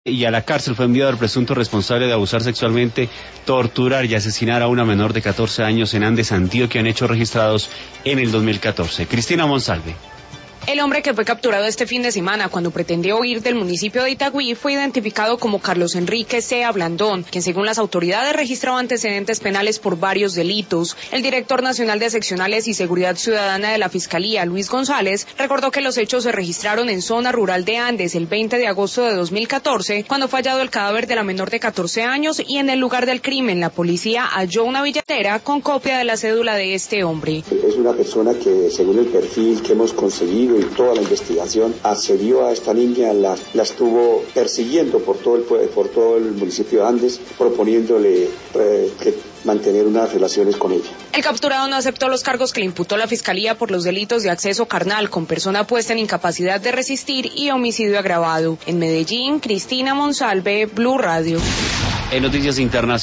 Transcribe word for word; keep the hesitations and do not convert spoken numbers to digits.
Y a la cárcel fue enviado el presunto responsable de abusar sexualmente, torturar y asesinar a una menor de catorce años en Andes, Antioquia, en hechos registrados en el dos mil catorce. Cristina Monsalve. El hombre que fue capturado este fin de semana cuando pretendió huir del municipio de Itagüí fue identificado como Carlos Enrique Sea Blandón, quien según las autoridades registraba antecedentes penales por varios delitos. El director nacional de seccionales y seguridad ciudadana de la Fiscalía, Luis González, recordó que los hechos se registraron en zona rural de Andes el veinte de agosto de dos mil catorce, cuando fue hallado el cadáver de la menor de catorce años y en el lugar del crimen la policía halló una billetera con copia de la cédula de este hombre. Es una persona que, según el perfil que hemos conseguido y toda la investigación, accedió a esta niña, la, la estuvo persiguiendo por todo el por todo el municipio de Andes, proponiéndole eh, que mantener unas relaciones con ella. El capturado no aceptó los cargos que le imputó la Fiscalía por los delitos de acceso carnal con persona puesta en incapacidad de resistir y homicidio agravado. En Medellín, Cristina Monsalve, Blue Radio. En noticias internacionales.